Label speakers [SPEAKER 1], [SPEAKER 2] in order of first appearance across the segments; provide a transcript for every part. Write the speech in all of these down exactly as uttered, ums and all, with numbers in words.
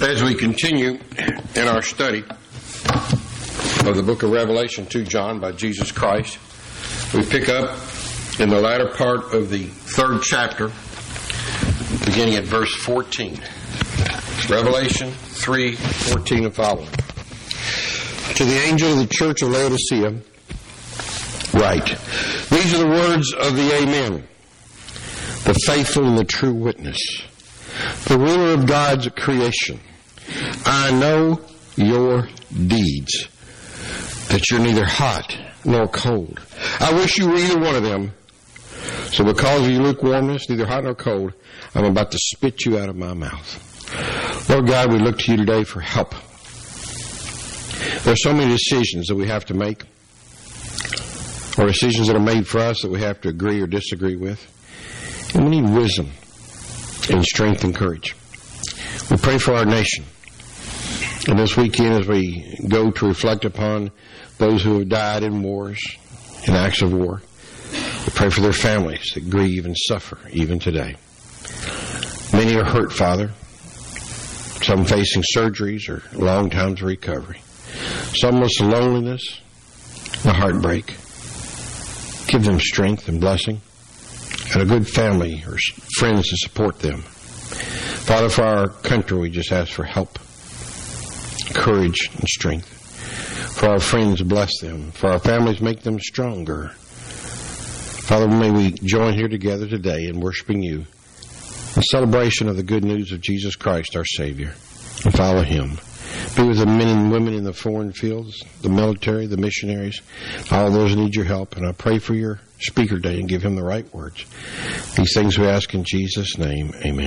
[SPEAKER 1] As we continue in our study of the book of Revelation to John by Jesus Christ, we pick up in the latter part of the third chapter, beginning at verse fourteen. Revelation three, fourteen and following. To the angel of the church of Laodicea, write, these are the words of the Amen, the faithful and the true witness, the ruler of God's creation. I know your deeds, that you're neither hot nor cold. I wish you were either one of them. So because of your lukewarmness, neither hot nor cold, I'm about to spit you out of my mouth. Lord God, we look to you today for help. There are so many decisions that we have to make, or decisions that are made for us that we have to agree or disagree with. And we need wisdom and strength and courage. We pray for our nation. And this weekend, as we go to reflect upon those who have died in wars, in acts of war, we pray for their families that grieve and suffer even today. Many are hurt, Father. Some facing surgeries or long times of recovery. Some with loneliness and heartbreak. Give them strength and blessing and a good family or friends to support them. Father, for our country, we just ask for help, courage, and strength. For our friends, bless them. For our families, make them stronger. Father, may we join here together today in worshiping you in celebration of the good news of Jesus Christ, our Savior, and follow Him. Be with the men and women in the foreign fields, the military, the missionaries, all those who need your help. And I pray for your speaker today and give him the right words. These things we ask in Jesus' name. Amen.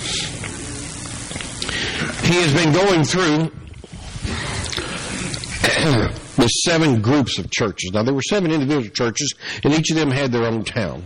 [SPEAKER 1] He has been going through the seven groups of churches. Now, there were seven individual churches, and each of them had their own town.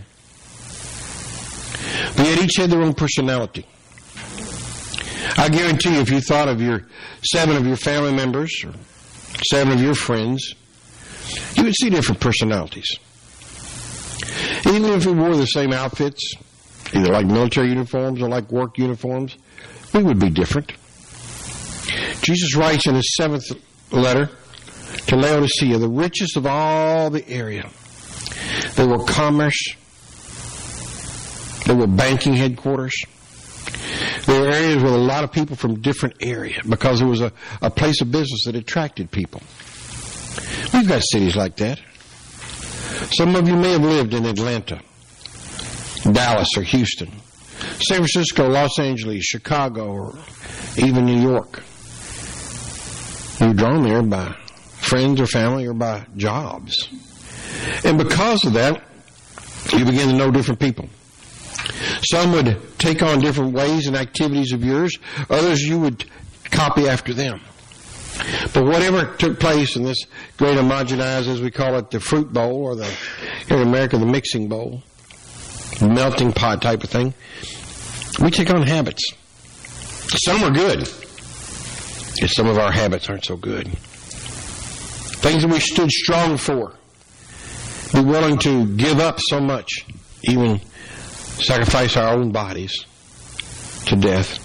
[SPEAKER 1] But yet each had their own personality. I guarantee you, if you thought of your seven of your family members or seven of your friends, you would see different personalities. Even if we wore the same outfits, either like military uniforms or like work uniforms, we would be different. Jesus writes in his seventh letter to Laodicea, the richest of all the area. They were commerce. They were banking headquarters. There were areas with a lot of people from different areas because it was a, a place of business that attracted people. We've got cities like that. Some of you may have lived in Atlanta, Dallas, or Houston, San Francisco, Los Angeles, Chicago, or even New York. You're drawn there by friends or family or by jobs. And because of that, you begin to know different people. Some would take on different ways and activities of yours. Others you would copy after them. But whatever took place in this great homogenized, as we call it, the fruit bowl, or the, here in America, the mixing bowl, melting pot type of thing, we take on habits. Some are good, and some of our habits aren't so good. Things that we stood strong for. Be willing to give up so much, even sacrifice our own bodies to death.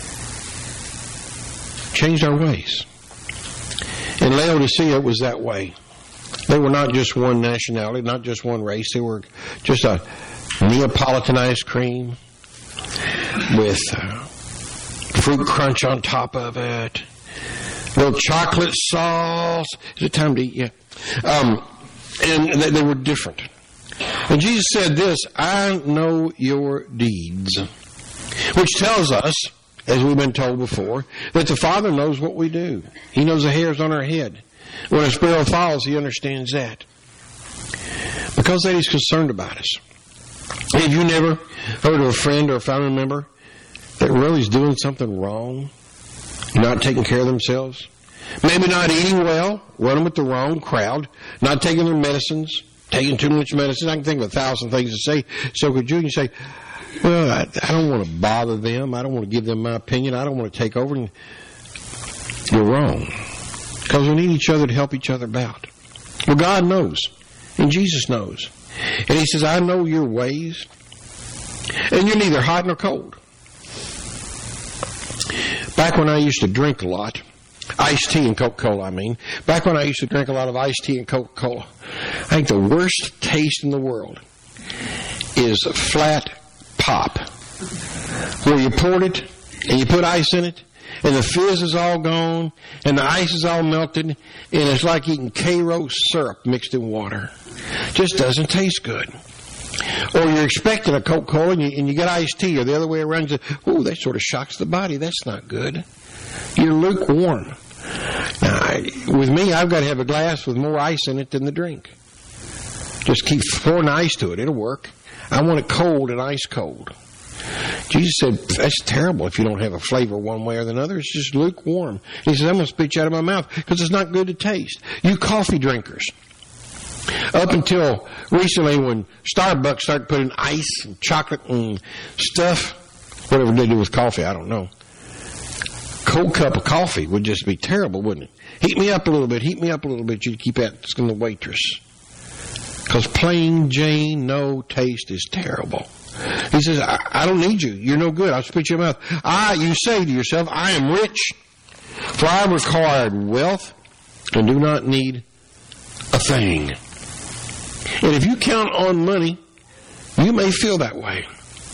[SPEAKER 1] Changed our ways. In Laodicea, it was that way. They were not just one nationality, not just one race. They were just a Neapolitan ice cream with uh, fruit crunch on top of it, little chocolate sauce. Is it time to eat? Yeah. Um, and they, they were different. And Jesus said this, I know your deeds, which tells us, as we've been told before, that the Father knows what we do. He knows the hairs on our head. When a sparrow falls, He understands that. Because that He's concerned about us. Have you never heard of a friend or a family member that really is doing something wrong? Not taking care of themselves? Maybe not eating well, running with the wrong crowd, not taking their medicines, taking too much medicine. I can think of a thousand things to say. So could you? You say, well, I, I don't want to bother them. I don't want to give them my opinion. I don't want to take over. And you're wrong. Because we need each other to help each other out. Well, God knows. And Jesus knows. And He says, I know your ways. And you're neither hot nor cold. Back when I used to drink a lot, iced tea and Coca-Cola, I mean. Back when I used to drink a lot of iced tea and Coca-Cola, I think the worst taste in the world is flat pop, where you poured it and you put ice in it, and the fizz is all gone, and the ice is all melted, and it's like eating Karo syrup mixed in water. Just doesn't taste good. Or you're expecting a Coca-Cola, and you, and you get iced tea, or the other way around, you say, ooh, that sort of shocks the body. That's not good. You're lukewarm. Now, I, with me, I've got to have a glass with more ice in it than the drink. Just keep pouring ice to it. It'll work. I want it cold and ice cold. Jesus said, that's terrible if you don't have a flavor one way or the other. It's just lukewarm. He says, I'm going to spit you out of my mouth because it's not good to taste. You coffee drinkers, up until recently when Starbucks started putting ice and chocolate and stuff, whatever they do with coffee, I don't know. Cold cup of coffee would just be terrible, wouldn't it? Heat me up a little bit, heat me up a little bit. You'd keep asking the waitress. Because plain Jane, no taste is terrible. He says, I, I don't need you. You're no good. I'll spit you out. I, you say to yourself, I am rich, for I have acquired wealth and do not need a thing. And if you count on money, you may feel that way.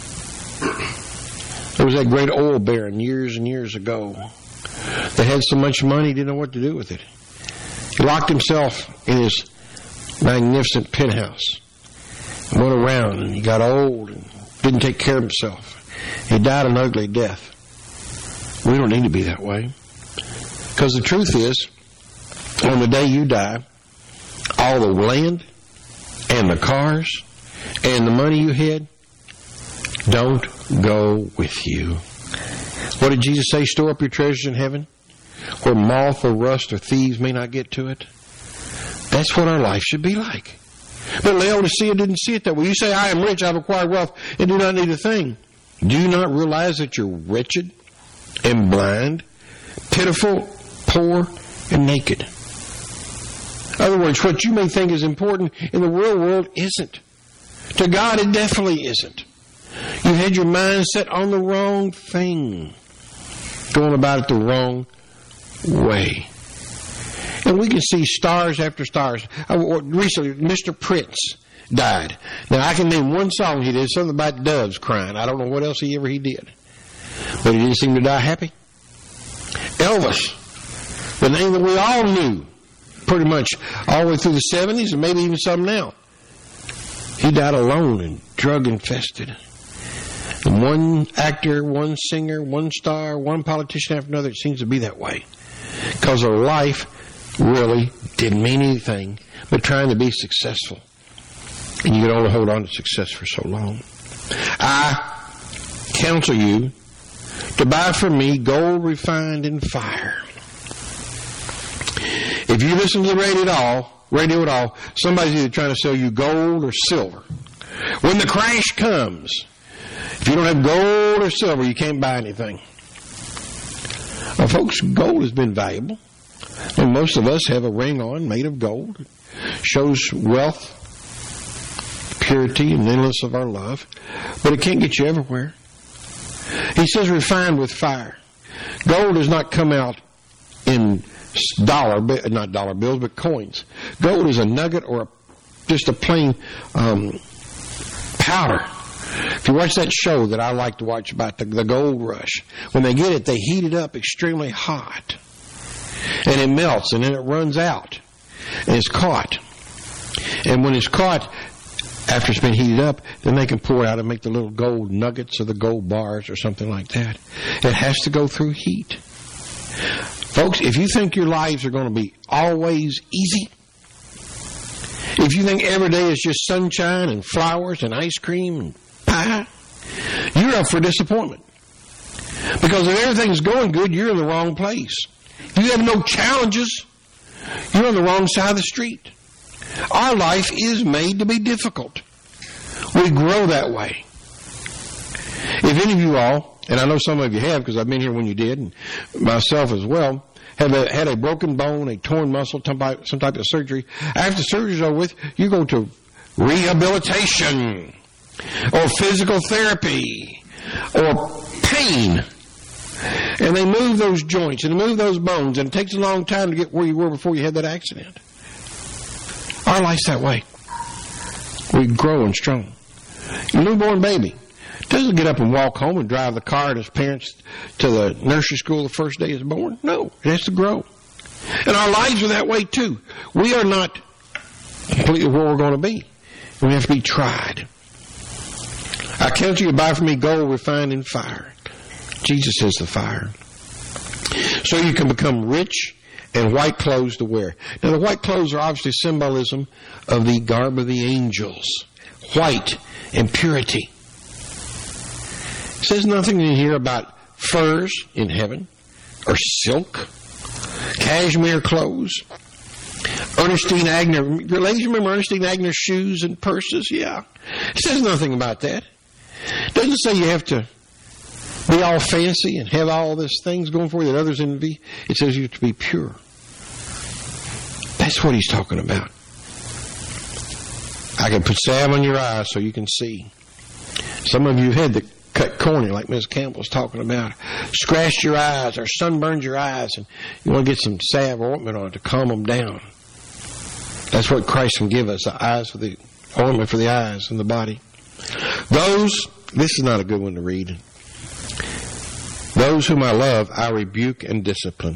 [SPEAKER 1] There was that great oil baron years and years ago that had so much money he didn't know what to do with it. He locked himself in his magnificent penthouse and went around, and he got old and didn't take care of himself. He died an ugly death. We don't need to be that way. Because the truth is, on the day you die, all the land and the cars and the money you had don't go with you. What did Jesus say? Store up your treasures in heaven, where moth or rust or thieves may not get to it. That's what our life should be like. But Laodicea didn't see it that way. You say, I am rich, I have acquired wealth, and do not need a thing. Do you not realize that you're wretched and blind, pitiful, poor, and naked? In other words, what you may think is important in the real world isn't. To God, it definitely isn't. You've had your mind set on the wrong thing, going about it the wrong way. And we can see stars after stars. Recently, Mister Prince died. Now, I can name one song he did, something about doves crying. I don't know what else he ever he did. But he didn't seem to die happy. Elvis, the name that we all knew pretty much all the way through the seventies and maybe even some now. He died alone and drug-infested. And one actor, one singer, one star, one politician after another, it seems to be that way. Because their life really didn't mean anything but trying to be successful. And you can only hold on to success for so long. I counsel you to buy from me gold refined in fire. If you listen to the radio at all, radio at all, somebody's either trying to sell you gold or silver. When the crash comes, if you don't have gold or silver, you can't buy anything. Well, folks, gold has been valuable. And most of us have a ring on made of gold. It shows wealth, purity, and endless of our love. But it can't get you everywhere. He says refined with fire. Gold does not come out in dollar, not dollar bills, but coins. Gold is a nugget or a, just a plain um, powder. If you watch that show that I like to watch about the, the gold rush, when they get it, they heat it up extremely hot. And it melts, and then it runs out. And it's caught. And when it's caught, after it's been heated up, then they can pour it out and make the little gold nuggets or the gold bars or something like that. It has to go through heat. Folks, if you think your lives are going to be always easy, if you think every day is just sunshine and flowers and ice cream and pie, you're up for disappointment. Because if everything's going good, you're in the wrong place. If you have no challenges, you're on the wrong side of the street. Our life is made to be difficult. We grow that way. If any of you all, and I know some of you have because I've been here when you did, and myself as well, have a, had a broken bone, a torn muscle, some type, some type of surgery, after surgery's over with, you go to rehabilitation or physical therapy or pain. And they move those joints and they move those bones, and it takes a long time to get where you were before you had that accident. Our life's that way. We grow and strong. A newborn baby doesn't get up and walk home and drive the car to his parents to the nursery school the first day it's born. No, it has to grow. And our lives are that way too. We are not completely where we're going to be. We have to be tried. I counsel you to buy from me gold refined in fire. Jesus is the fire. So you can become rich and white clothes to wear. Now the white clothes are obviously symbolism of the garb of the angels. White and purity. It says nothing in here about furs in heaven or silk, cashmere clothes. Ernestine Agner, ladies, remember Ernestine Agner's shoes and purses? Yeah. It says nothing about that. It doesn't say you have to be all fancy and have all these things going for you that others envy. It says you have to be pure. That's what he's talking about. I can put salve on your eyes so you can see. Some of you had the cut cornea like Miz Campbell's talking about. Scratched your eyes or sunburned your eyes, and you want to get some salve or ointment on it to calm them down. That's what Christ can give us, the eyes for the ointment for the eyes and the body. Those, this is not a good one to read. Those whom I love, I rebuke and discipline.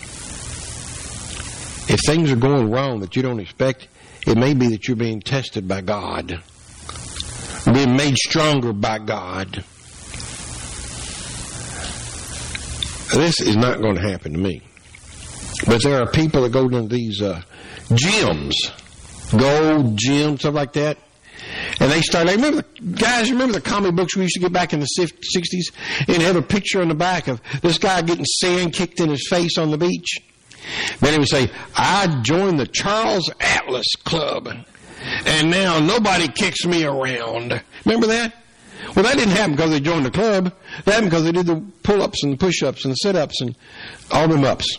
[SPEAKER 1] If things are going wrong that you don't expect, it may be that you're being tested by God. Being made stronger by God. This is not going to happen to me. But there are people that go to these uh, gyms, gold gyms, stuff like that. And they start, like, remember, the, guys, remember the comic books we used to get back in the sixties? And have a picture on the back of this guy getting sand kicked in his face on the beach? Then he would say, I joined the Charles Atlas Club, and now nobody kicks me around. Remember that? Well, that didn't happen because they joined the club. That happened because they did the pull-ups and the push-ups and the sit-ups and all them ups.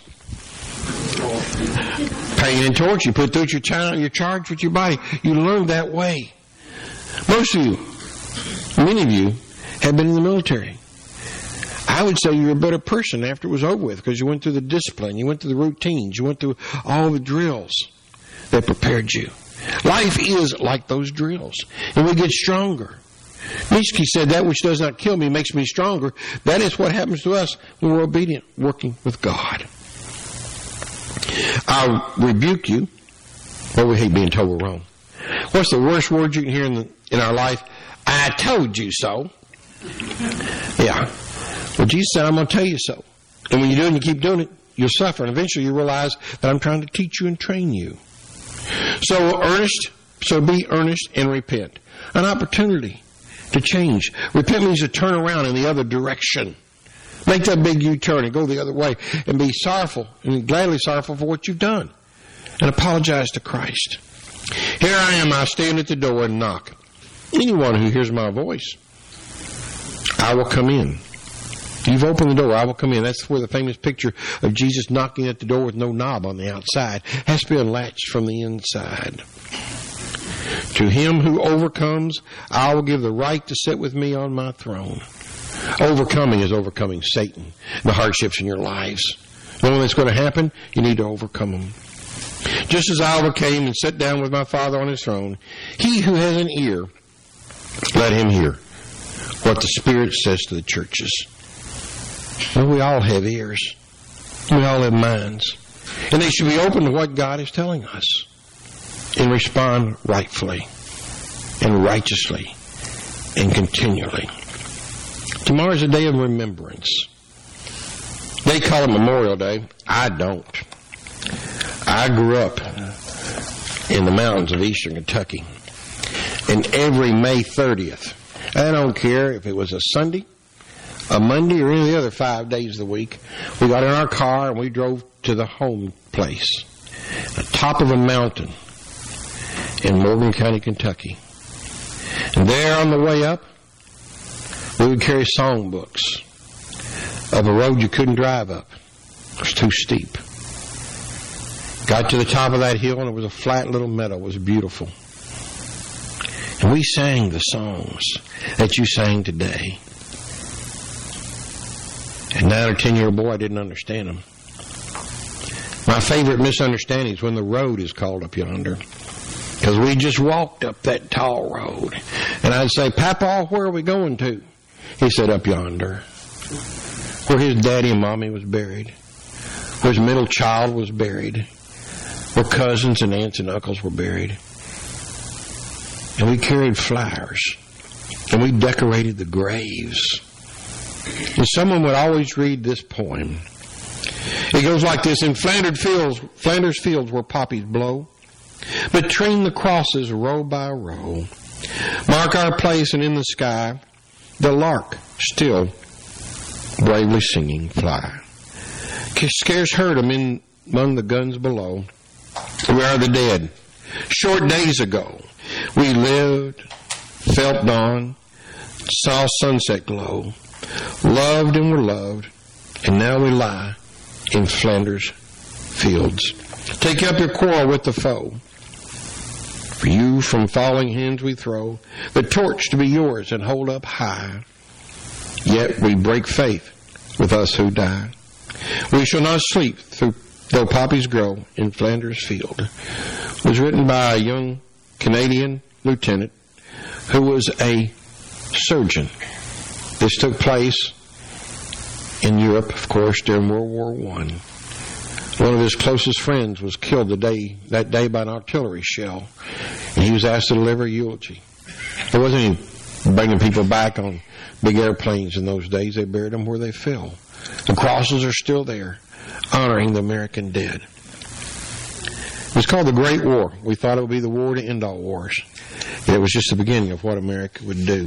[SPEAKER 1] Pain and torture. You put through your child, you're charged with your body. You learn that way. Most of you, many of you, have been in the military. I would say you're a better person after it was over with because you went through the discipline, you went through the routines, you went through all the drills that prepared you. Life is like those drills, and we get stronger. Nietzsche said, that which does not kill me makes me stronger. That is what happens to us when we're obedient, working with God. I'll rebuke you, but we hate being told we're wrong. What's the worst word you can hear in, the, in our life? I told you so. Yeah. Well, Jesus said, I'm going to tell you so. And when you do it and you keep doing it, you'll suffer. And eventually you realize that I'm trying to teach you and train you. So earnest, so be earnest and repent. An opportunity to change. Repent means to turn around in the other direction. Make that big U-turn and go the other way. And be sorrowful, and gladly sorrowful for what you've done. And apologize to Christ. Here I am, I stand at the door and knock. Anyone who hears my voice, I will come in. You've opened the door, I will come in. That's where the famous picture of Jesus knocking at the door with no knob on the outside has to be unlatched from the inside. To him who overcomes, I will give the right to sit with me on my throne. Overcoming is overcoming Satan, the hardships in your lives. Knowing that's going to happen, you need to overcome them. Just as I overcame and sat down with my Father on his throne, he who has an ear, let him hear what the Spirit says to the churches. Well, we all have ears. We all have minds. And they should be open to what God is telling us and respond rightfully and righteously and continually. Tomorrow's a day of remembrance. They call it Memorial Day. I don't. I grew up in the mountains of eastern Kentucky. And every May thirtieth, I don't care if it was a Sunday, a Monday, or any of the other five days of the week, we got in our car and we drove to the home place, the top of a mountain in Morgan County, Kentucky. And there on the way up, we would carry songbooks of a road you couldn't drive up. It was too steep. Got to the top of that hill and it was a flat little meadow. It was beautiful. And we sang the songs that you sang today. At nine or ten-year-old boy, I didn't understand them. My favorite misunderstanding is when the road is called up yonder. Because we just walked up that tall road. And I'd say, Papa, where are we going to? He said, up yonder. Where his daddy and mommy was buried. Where his middle child was buried. Where cousins and aunts and uncles were buried. And we carried flowers. And we decorated the graves. And someone would always read this poem. It goes like this. In Flanders fields, Flanders fields where poppies blow, between the crosses row by row, mark our place, and in the sky the lark still bravely singing fly. Scarce heard them in among the guns below. We are the dead. Short days ago we lived, felt dawn, saw sunset glow, loved and were loved, and now we lie in Flanders fields. Take up your quarrel with the foe. For you from falling hands we throw the torch to be yours and hold up high. Yet we break faith with us who die. We shall not sleep through, though poppies grow in Flanders field. It was written by a young Canadian lieutenant who was a surgeon. This took place in Europe, of course, during World War One. One of his closest friends was killed the day that day by an artillery shell, and he was asked to deliver a eulogy. There wasn't any bringing people back on big airplanes in those days. They buried them where they fell. The crosses are still there, honoring the American dead. It was called the Great War. We thought it would be the war to end all wars. And it was just the beginning of what America would do.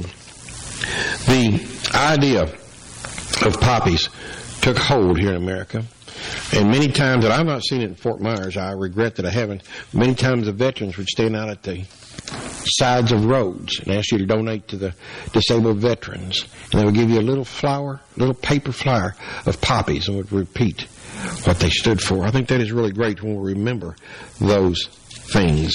[SPEAKER 1] The idea of poppies took hold here in America. And many times, that I've not seen it in Fort Myers, I regret that I haven't, many times the veterans would stand out at the sides of roads and ask you to donate to the disabled veterans. And they would give you a little flower, little paper flower of poppies and would repeat what they stood for. I think that is really great when we remember those things.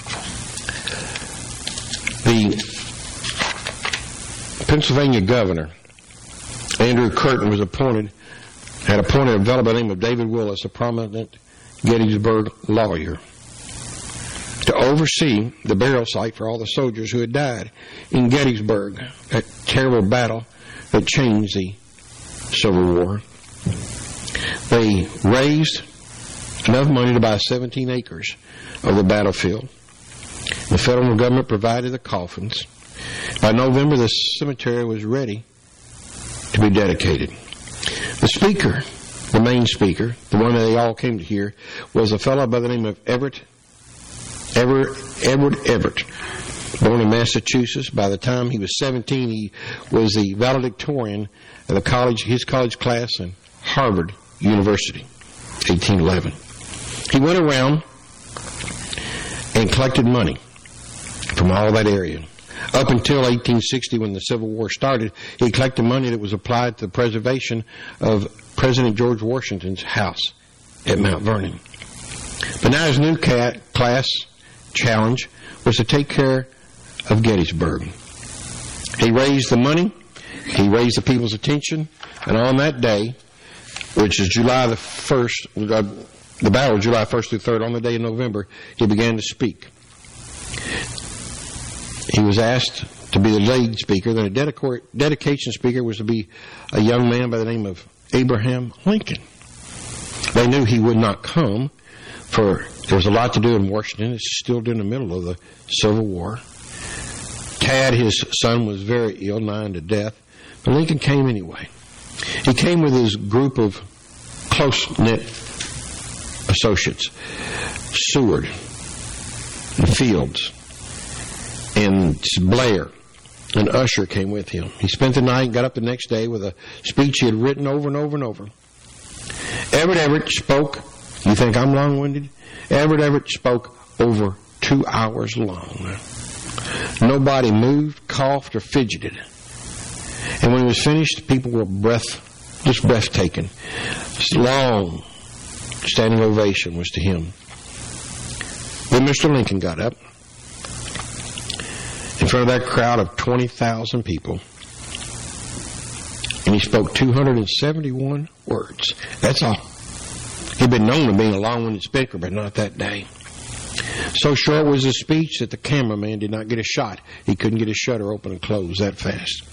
[SPEAKER 1] The Pennsylvania governor, Andrew Curtin, was appointed, had appointed a fellow by the name of David Willis, a prominent Gettysburg lawyer, to oversee the burial site for all the soldiers who had died in Gettysburg, that terrible battle that changed the Civil War. They raised enough money to buy seventeen acres of the battlefield. The federal government provided the coffins. By November, the cemetery was ready to be dedicated. The speaker, the main speaker, the one that they all came to hear, was a fellow by the name of Everett, Everett, Edward Everett, born in Massachusetts. By the time he was seventeen, he was the valedictorian of the college, his college class in Harvard University, eighteen eleven. He went around and collected money from all that area. Up until eighteen sixty, when the Civil War started, he collected money that was applied to the preservation of President George Washington's house at Mount Vernon. But now his new cat class challenge was to take care of Gettysburg. He raised the money, he raised the people's attention, and on that day, which is July the first, uh, the battle of July first through third, on the day of November, he began to speak. He was asked to be the lead speaker. Then a dedica- dedication speaker was to be a young man by the name of Abraham Lincoln. They knew he would not come, for there was a lot to do in Washington. It's still in the middle of the Civil War. Tad, his son, was very ill, nigh unto death. But Lincoln came anyway. He came with his group of close-knit associates, Seward and Fields, and Blair, and Usher came with him. He spent the night and got up the next day with a speech he had written over and over and over. Everett Everett spoke, you think I'm long-winded? Everett Everett spoke over two hours long. Nobody moved, coughed, or fidgeted. And when he was finished, people were breath, just breathtaking. This long standing ovation was to him. Then Mister Lincoln got up in front of that crowd of twenty thousand people, and And he spoke two hundred seventy-one words. That's all. He'd been known to be a long-winded speaker, but not that day. So short was his speech that the cameraman did not get a shot. He couldn't get his shutter open and closed that fast.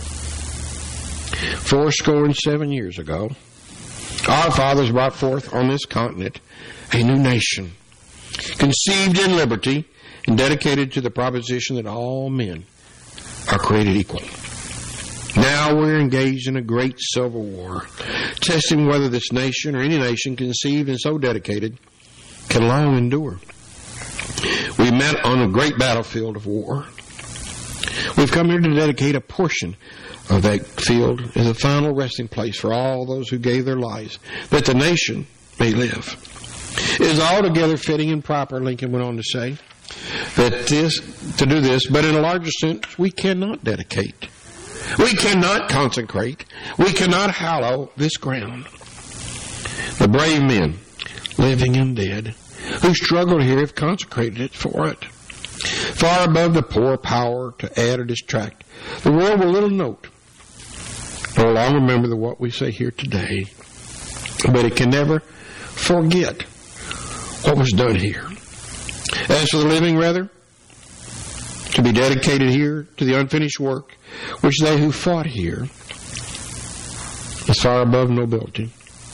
[SPEAKER 1] Four score and seven years ago, our fathers brought forth on this continent a new nation, conceived in liberty and dedicated to the proposition that all men are created equal. Now we're engaged in a great civil war, testing whether this nation or any nation conceived and so dedicated can long endure. We met on a great battlefield of war. We've come here to dedicate a portion of that field as a final resting place for all those who gave their lives, that the nation may live. It is altogether fitting and proper, Lincoln went on to say, that this, to do this, but in a larger sense, we cannot dedicate. We cannot consecrate. We cannot hallow this ground. The brave men, living and dead, who struggled here have consecrated it for it. Far above the poor power to add or distract, the world will little note nor long remember the what we say here today, but it can never forget what was done here. As for the living, rather, to be dedicated here to the unfinished work which they who fought here is far above nobility.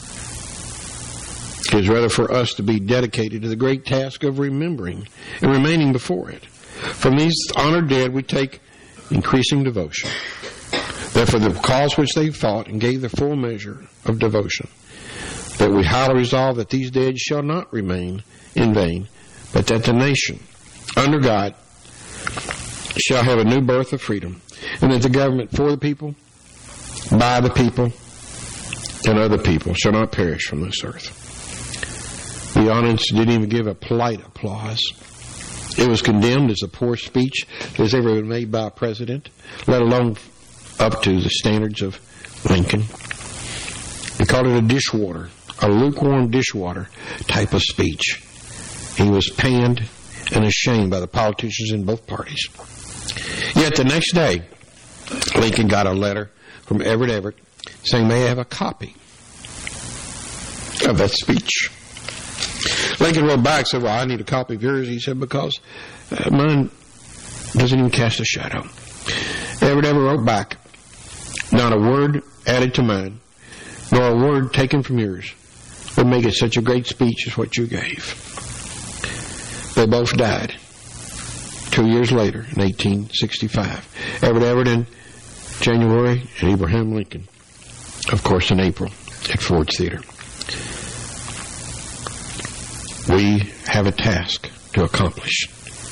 [SPEAKER 1] It is rather for us to be dedicated to the great task of remembering and remaining before it. From these honored dead we take increasing devotion, that for the cause which they fought and gave the full measure of devotion, that we highly resolve that these dead shall not remain in vain, but that the nation, under God, shall have a new birth of freedom, and that the government for the people, by the people, and other people shall not perish from this earth. The audience didn't even give a polite applause. It was condemned as the poorest speech that has ever been made by a president, let alone up to the standards of Lincoln. They called it a dishwater, a lukewarm dishwater type of speech. He was panned and ashamed by the politicians in both parties. Yet the next day, Lincoln got a letter from Everett Everett saying, "May I have a copy of that speech?" Lincoln wrote back and said, "Well, I need a copy of yours." He said, "Because uh, mine doesn't even cast a shadow." Everett Everett wrote back, "Not a word added to mine, nor a word taken from yours would make it such a great speech as what you gave." They both died two years later in eighteen sixty-five. Everett Everett in January and Abraham Lincoln, of course, in April at Ford's Theater. We have a task to accomplish.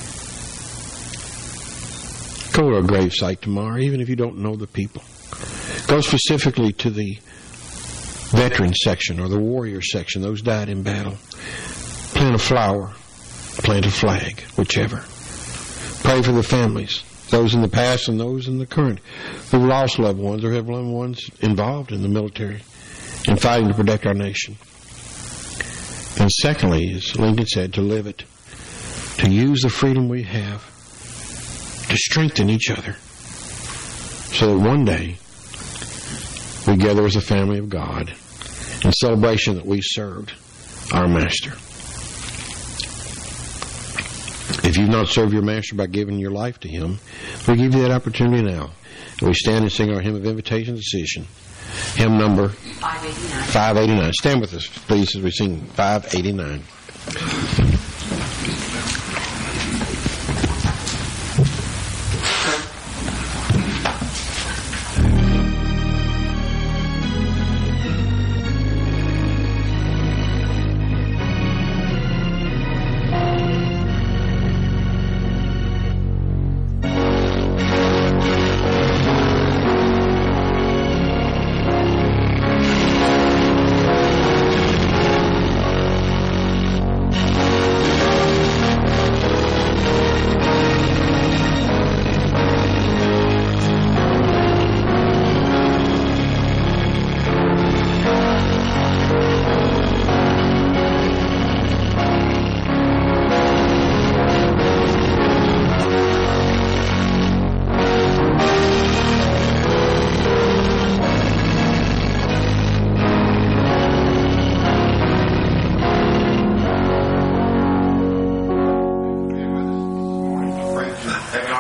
[SPEAKER 1] Go to a gravesite tomorrow, even if you don't know the people. Go specifically to the veteran section or the warrior section, those died in battle. Plant a flower, plant a flag, whichever. Pray for the families, those in the past and those in the current, who've lost loved ones or have loved ones involved in the military in fighting to protect our nation. And secondly, as Lincoln said, to live it, to use the freedom we have to strengthen each other so that one day we gather as a family of God in celebration that we served our Master. If you've not served your Master by giving your life to Him, we give you that opportunity now. And we stand and sing our hymn of invitation and decision. Hymn number five eighty-nine. five eighty-nine. Stand with us, please, as we sing five eighty-nine.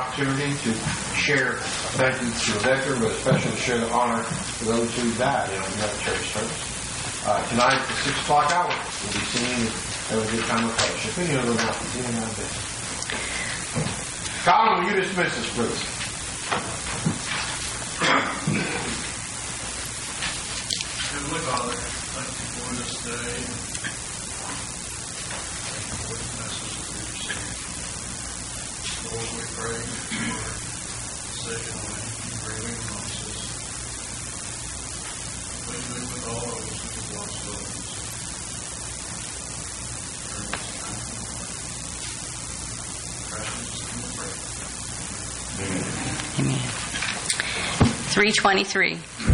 [SPEAKER 1] opportunity to share a thank you to Rebecca, but especially to share the honor for those who died in our church service. Uh, tonight at the six o'clock hour, we'll be singing and having a good time of fellowship. Any other announcements? Any announcements? Colin, will you dismiss us, please?
[SPEAKER 2] Heavenly Father, thank you for this day. For the message that we received. Lord, we pray for secondly, grieving amongst us. Please be with all those who have lost loved ones.
[SPEAKER 3] Amen. three twenty-three.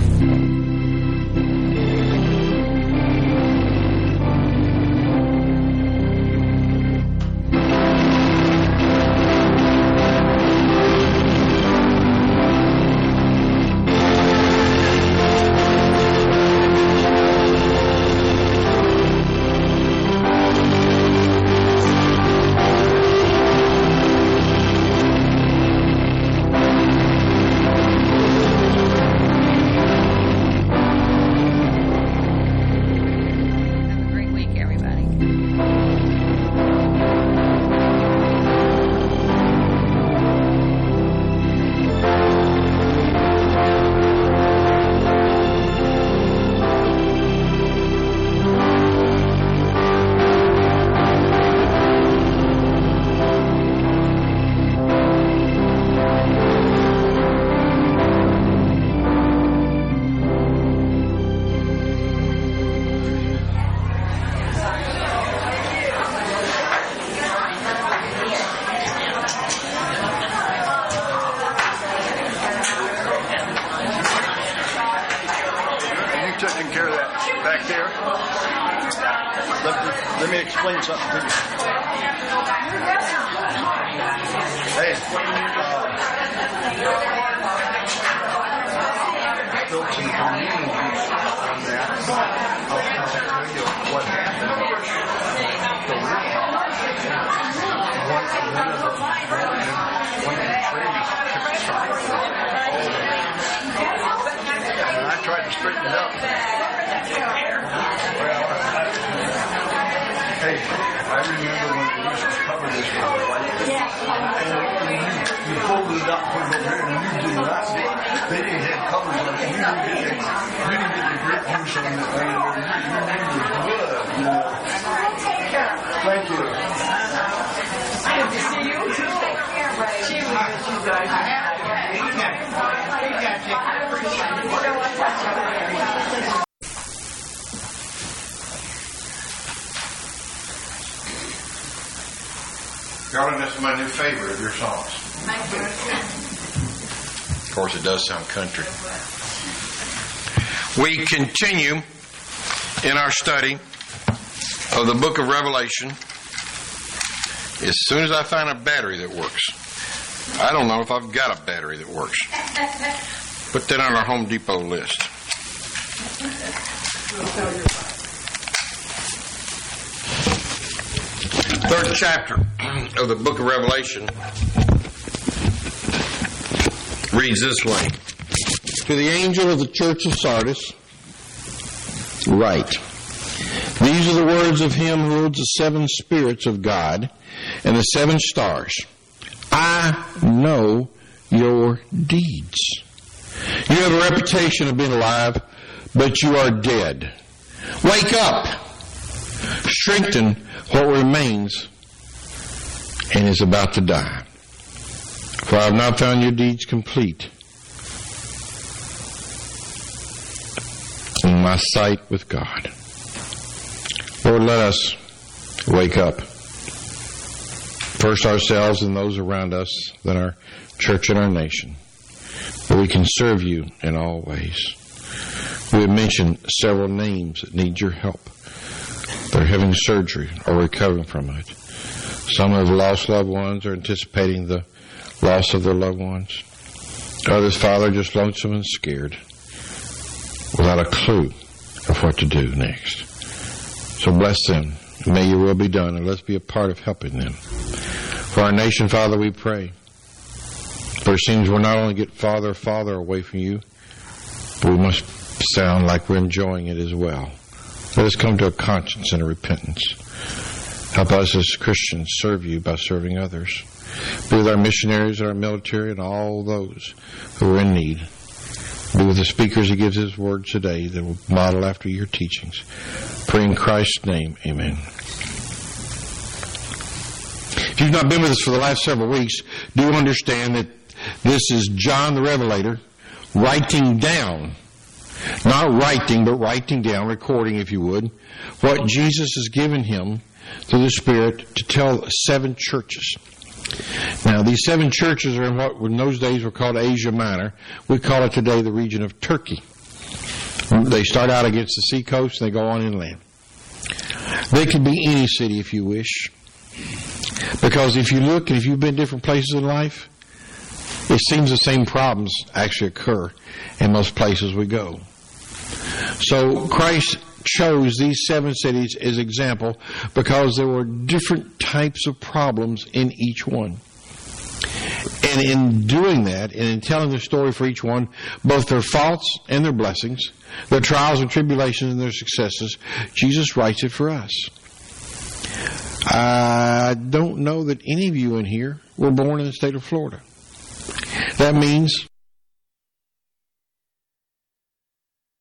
[SPEAKER 1] Garland, that's my new favorite of your songs. Of course, it does sound country. We continue in our study of the book of Revelation. As soon as I find a battery that works. I don't know if I've got a battery that works. Put that on our Home Depot list. Third chapter of the book of Revelation reads this way. To the angel of the church of Sardis, write, these are the words of him who holds the seven spirits of God and the seven stars. I know your deeds. You have a reputation of being alive, but you are dead. Wake up. Strengthen what remains and is about to die. For I have not found your deeds complete in my sight with God. Lord, let us wake up. First ourselves and those around us, then our church and our nation. But we can serve you in all ways. We have mentioned several names that need your help. They're having surgery or recovering from it. Some have lost loved ones or anticipating the loss of their loved ones. Others, Father, just lonesome and scared without a clue of what to do next. So bless them. May your will be done, and let's be a part of helping them. For our nation, Father, we pray For it seems we're not only get farther and farther away from you, but we must sound like we're enjoying it as well. Let us come to a conscience and a repentance. Help us as Christians serve you by serving others. Be with our missionaries, our military, and all those who are in need. Be with the speakers who gives his word today that will model after your teachings. Pray in Christ's name. Amen. If you've not been with us for the last several weeks, do understand that this is John the Revelator writing down, not writing, but writing down, recording, if you would, what Jesus has given him through the Spirit to tell seven churches. Now, these seven churches are in what in those days were called Asia Minor. We call it today the region of Turkey. They start out against the seacoast and they go on inland. They could be any city if you wish. Because if you look and if you've been different places in life, it seems the same problems actually occur in most places we go. So Christ chose these seven cities as example because there were different types of problems in each one. And in doing that, and in telling the story for each one, both their faults and their blessings, their trials and tribulations and their successes, Jesus writes it for us. I don't know that any of you in here were born in the state of Florida. That means